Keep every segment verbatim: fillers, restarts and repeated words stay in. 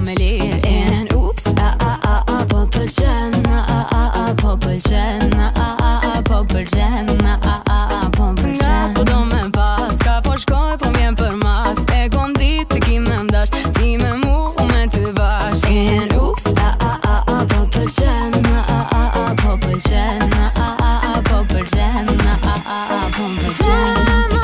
me lir in oops a a a a po pëlqen a a a a po pëlqen a a a a po pëlqen a a a a po pëlqen nga po do me pas ka po shkoj po m'jen për mas e kom dit të ki me mdash ti me mu me të bash in oops a a a a po pëlqen a a a a po pëlqen a a a a po pëlqen a a a a po pëlqen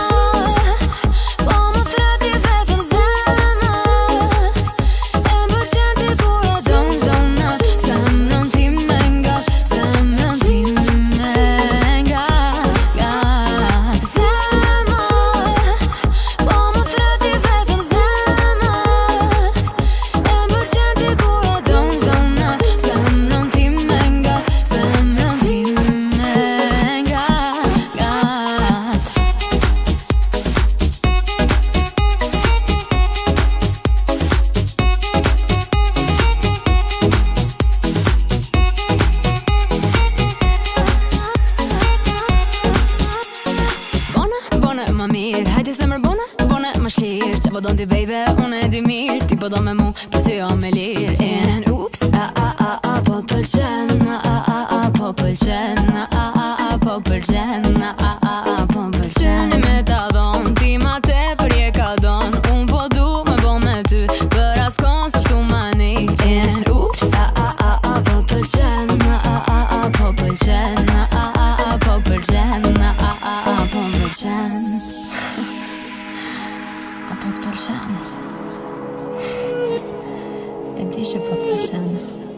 ma mirë, hajde se mërë bone, bone ma shlirë që po don t'i baby, unë e di mirë ti po do me mu, për ty jo me lirë in oops, a a a a po t'pëlqen a a a a po pëlqen a a a a po pëlqen a a a a po pëlqen Syni me ta dhon, ti ma te për je ka don unë po du me bo me ty për as kon së shtu mani in oops, a a a a po t'pëlqen a a a a po pëlqen a a a a po pëlqen a a a a po pëlqen A po t'pëlqen E di që po t'pëlqen